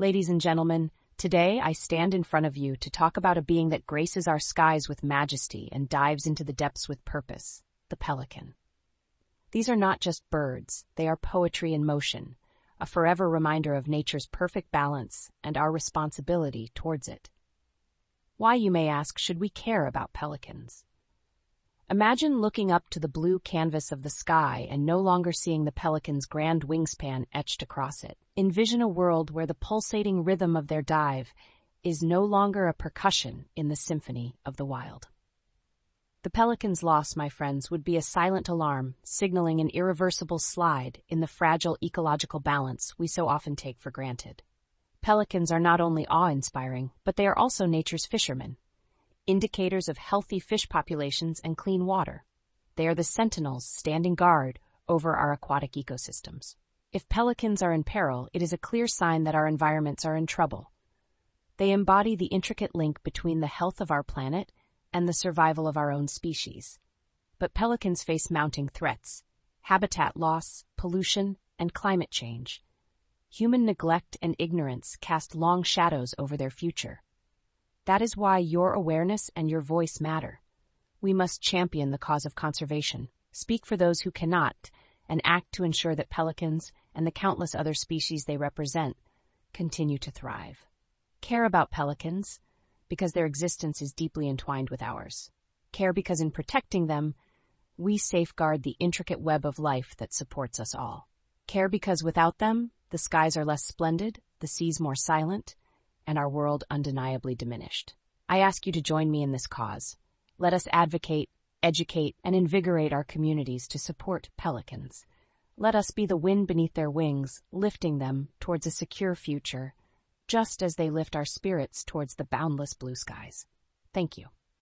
Ladies and gentlemen, today I stand in front of you to talk about a being that graces our skies with majesty and dives into the depths with purpose, the pelican. These are not just birds, they are poetry in motion, a forever reminder of nature's perfect balance and our responsibility towards it. Why, you may ask, should we care about pelicans? Imagine looking up to the blue canvas of the sky and no longer seeing the pelican's grand wingspan etched across it. Envision a world where the pulsating rhythm of their dive is no longer a percussion in the symphony of the wild. The pelican's loss, my friends, would be a silent alarm, signaling an irreversible slide in the fragile ecological balance we so often take for granted. Pelicans are not only awe-inspiring, but they are also nature's fishermen, indicators of healthy fish populations and clean water. They are the sentinels standing guard over our aquatic ecosystems. If pelicans are in peril, it is a clear sign that our environments are in trouble. They embody the intricate link between the health of our planet and the survival of our own species. But pelicans face mounting threats: habitat loss, pollution, and climate change. Human neglect and ignorance cast long shadows over their future. That is why your awareness and your voice matter. We must champion the cause of conservation, speak for those who cannot, and act to ensure that pelicans and the countless other species they represent continue to thrive. Care about pelicans because their existence is deeply entwined with ours. Care because in protecting them, we safeguard the intricate web of life that supports us all. Care because without them, the skies are less splendid, the seas more silent, and our world undeniably diminished. I ask you to join me in this cause. Let us advocate, educate, and invigorate our communities to support pelicans. Let us be the wind beneath their wings, lifting them towards a secure future, just as they lift our spirits towards the boundless blue skies. Thank you.